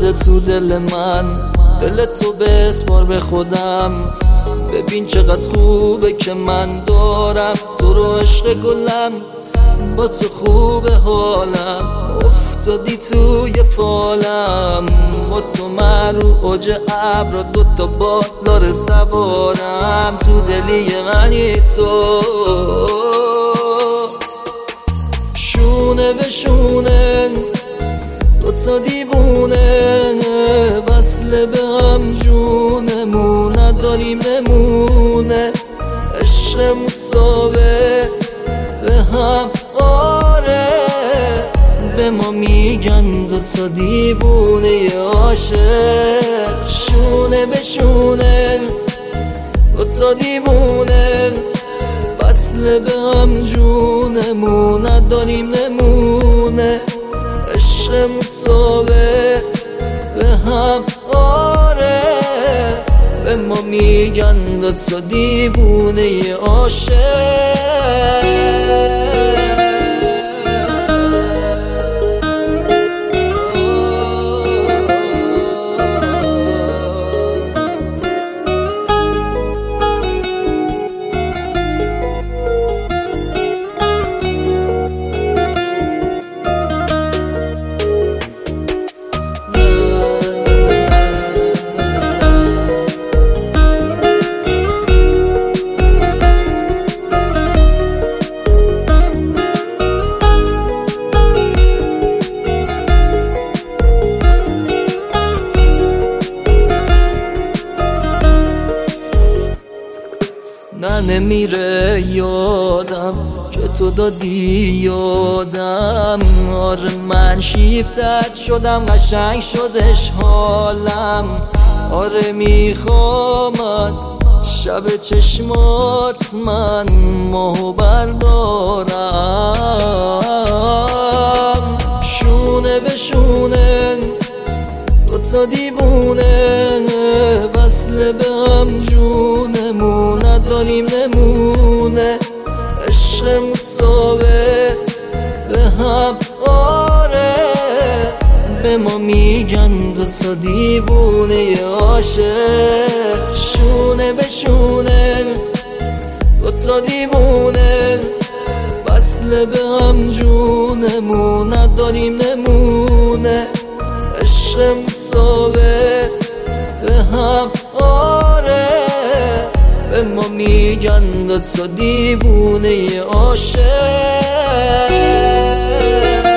شده تو دل من، دل تو بسپار به خودم. ببین چقدر خوبه که من دارم تو رو عشق گلم، با تو خوبه حالم، افتادی توی فالم. با تو من رو اوج ابر دوتا بالار سوارم، تو دلی منی تو. شونه به شونه دوتا دیوونه، وصل به هم جونمون نداریم نمونه. عشقمون ثابت به هم آره، به ما میگن دوتا دیوونه عاشق. شونه به شونه دوتا دیوونه، وصل به هم جونمون نداریم نمونه. عشقمون ثابت به هم آره، به ما میگن دوتا دیوونه عاشق. نه نمیره یادم که تو دادی یادم. آره من شیفتت شدم، قشنگ شدش حالم. آره میخوام از شب چشمات من ماهو بردارم. شونه به شونه دوتا دیوونه، وصل به هم جونمون نداریم نمونه. عشقمون ثابت به هم آره، به ما میگن دوتا دیوونه عاشق. شونه به شونه دوتا دیوونه، وصل به هم جونمون نداریم نمونه. عشقمون ثابت به هم آره، به ما میگن دوتا دیوونه عاشق.